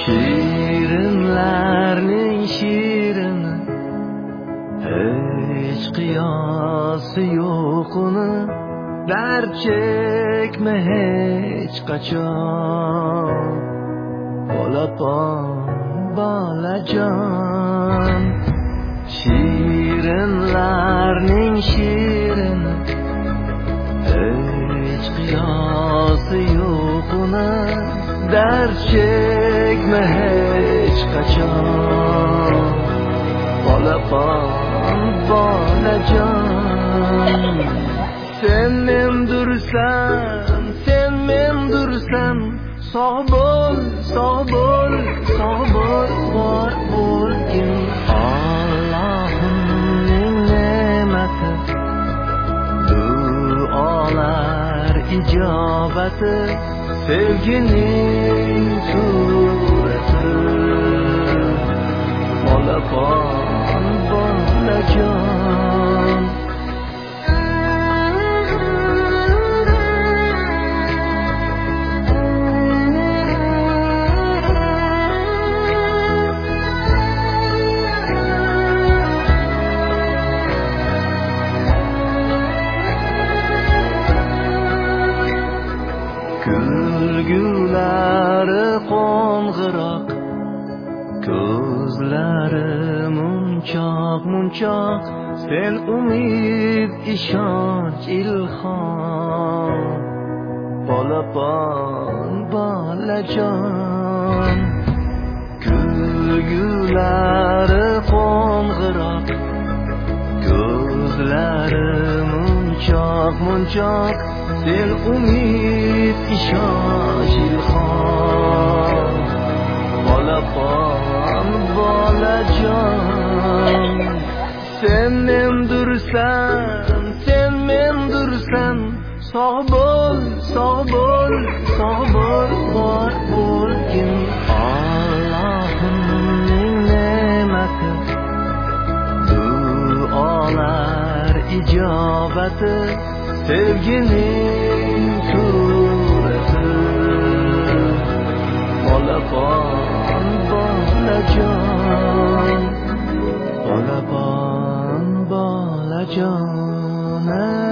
Shirinlarning shirini, hech qiyosi yo'q uni. Dard chekma hech qachon, bolapon bolajon. Shirinlarning shirini, hech qiyosi yo'q uni. Dard chekma hech qachon, bolapon bolajon. Sen mendursan, sen mendursan, sog' bo'l, sog' bo'l, sog' bo'l, bor bo'lgin. Allohning ne'mati, duolar ijobati, sevgining surati, bolapon bolajon. Kulgulari qo'ng'iroq, ko'zlari munchoq munchoq. Sen umid, ishonch, ilhom, bolapon bolajon. Kulgulari qo'ng'iroq, ko'zlari munchoq munchoq. Sen umid, ishonch, ilhom, bolapon bolajon. Sen mendursan, sen mendursan, sog' bo'l, sog' bo'l, sog' bo'l, bor bo'lgin. Allohning ne'mati, duolar ijobati, sevgining surati, bolapon bolajon, bolapon bolajon.